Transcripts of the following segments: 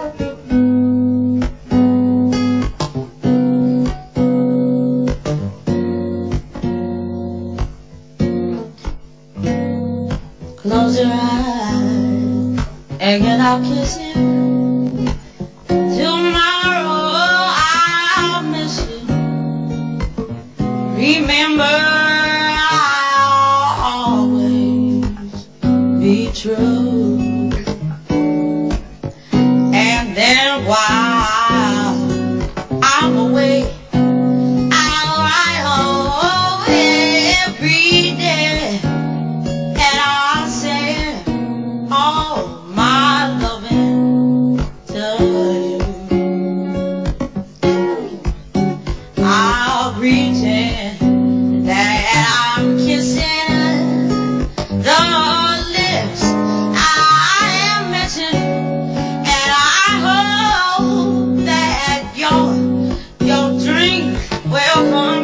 Close your eyes and I'll kiss you. Tomorrow I'll miss you. Remember, I'll always be true. And then while I'm away, I'll write home every day, and I'll say all my loving to you. I'll pretend that I'm kissing the lips I am missing, and I hope that your dream will come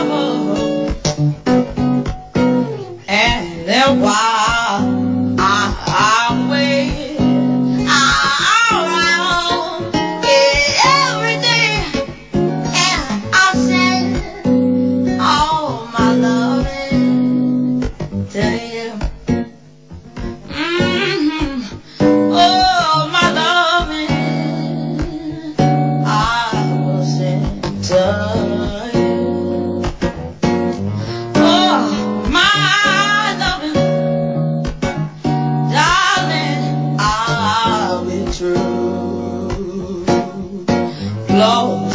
true. And then while I'm waiting, I'll write home every day, and I'll send all my loving to you. Oh, my loving, I will send to you. Oh, my loving, darling, I'll be true. Lord,